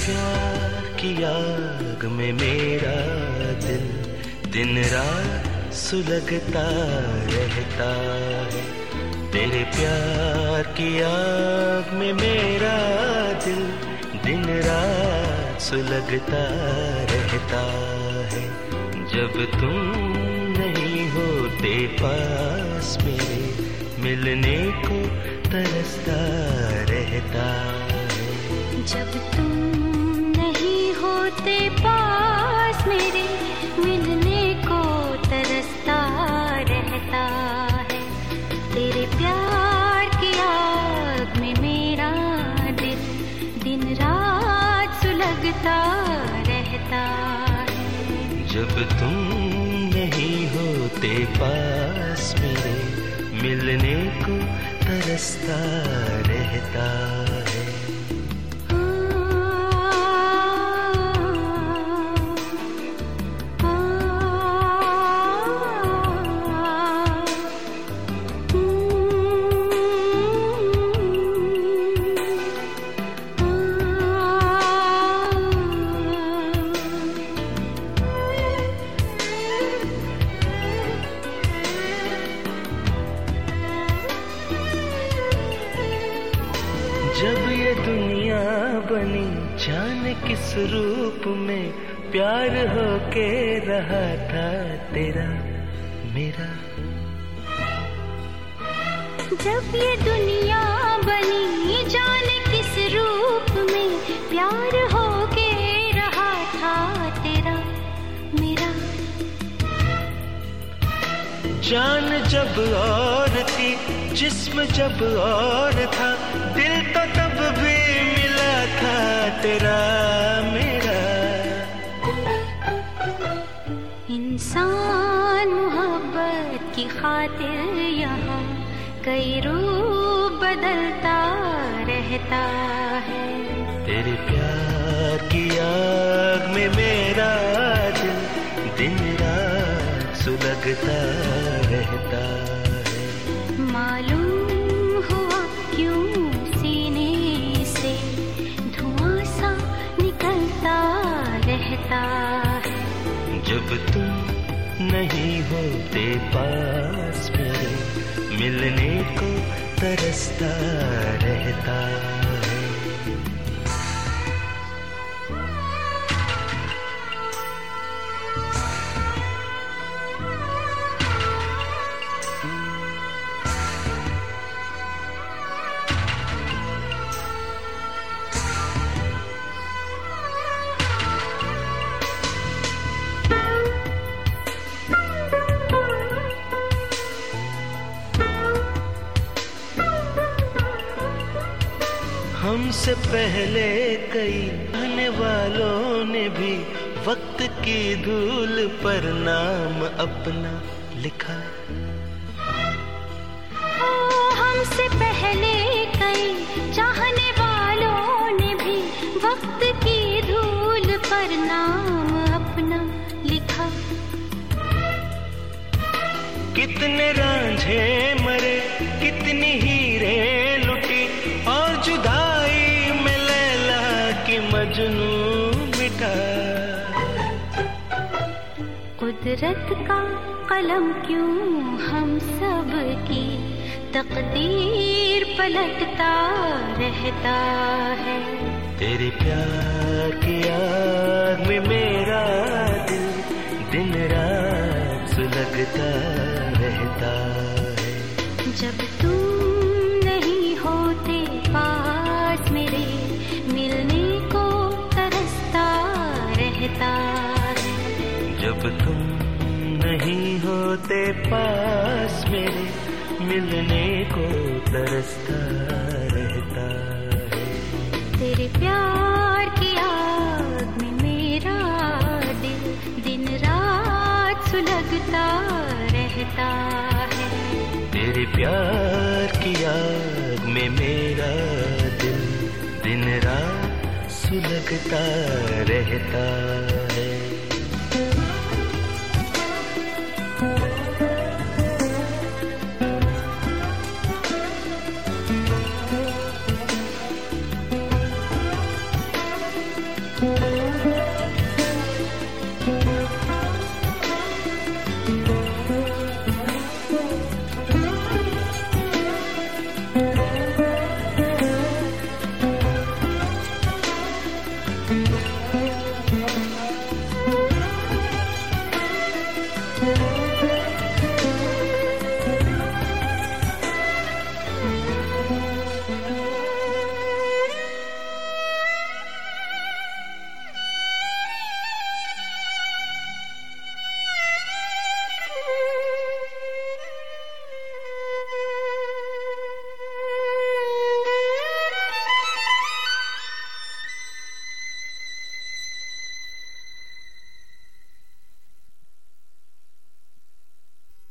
प्यार की आग में मेरा दिल दिन रात सुलगता रहता है। तेरे प्यार की आग में मेरा दिल दिन रात सुलगता रहता है। जब तुम नहीं होते पास मेरे, मिलने को तरसता रहता है। जब तुम नहीं होते पास मेरे, मिलने को तरसता रहता है। तेरे प्यार की आग में मेरा दिल दिन रात सुलगता रहता है। जब तुम नहीं होते पास मेरे, मिलने को तरसता रहता है। जब ये दुनिया बनी जाने किस रूप में, प्यार होके रहा था तेरा मेरा। जब ये दुनिया बनी जाने किस रूप में, प्यार होके रहा था तेरा मेरा। जान जब और थी, जिस्म जब और था, दिल तो तब भी मिला था तेरा मेरा। इंसान मोहब्बत की खातिर यहाँ कई रूप बदलता रहता है। तेरे प्यार की आग में मेरा दिल दिन रात सुलगता रहता है। मालूम हुआ क्यों सीने से धुआं सा निकलता रहता है। जब तुम नहीं होते पास मेरे, मिलने को तरसता रहता है। हमसे पहले कई आने वालों ने भी वक्त की धूल पर नाम अपना लिखा। हमसे पहले कई चाहने वालों ने भी वक्त की धूल पर नाम अपना लिखा। कितने रांझे मरे, कितनी हीरे लुटी, और जुदाई में लैला की मजनू मिटा। कुदरत का कलम क्यों हम सब की तकदीर पलटता रहता है। तेरे प्यार की आग में मेरा दिल दिन रात सुलगता रहता है। जब तुम नहीं होते पास मेरे, मिलने को तरसता रहता है। जब तुम नहीं होते पास मेरे, मिलने को तरसता रहता है। तेरे प्यार की आग में मेरा दिल दिन रात सुलगता रहता है। तेरे प्यार की आग में मेरा दिल दिन रात सुलगता रहता